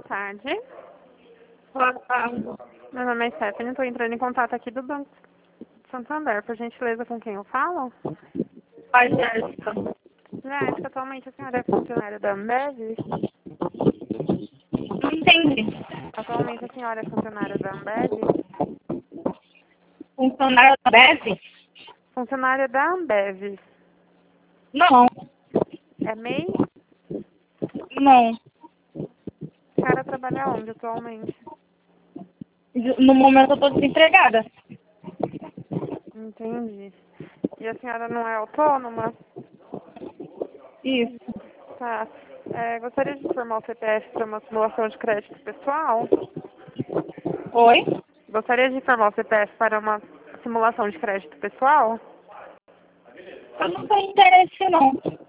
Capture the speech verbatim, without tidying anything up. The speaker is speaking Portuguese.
tarde. Boa tarde. Meu nome é Stephanie, estou entrando em contato aqui do Banco Santander. Por gentileza, com quem eu falo? Oi, Jéssica. Jéssica, atualmente a senhora é funcionária da Ambev? Não entendi. Atualmente a senhora é funcionária da Ambev? Funcionária da B E S? Funcionária da Ambev. Não, É M E I? não. A senhora trabalha onde atualmente? No momento eu tô desempregada. Entendi. E a senhora não é autônoma? Isso. Tá. É, gostaria de informar o C P F para uma simulação de crédito pessoal? Oi? Gostaria de informar o C P F para uma simulação de crédito pessoal? Eu não tenho interesse, não.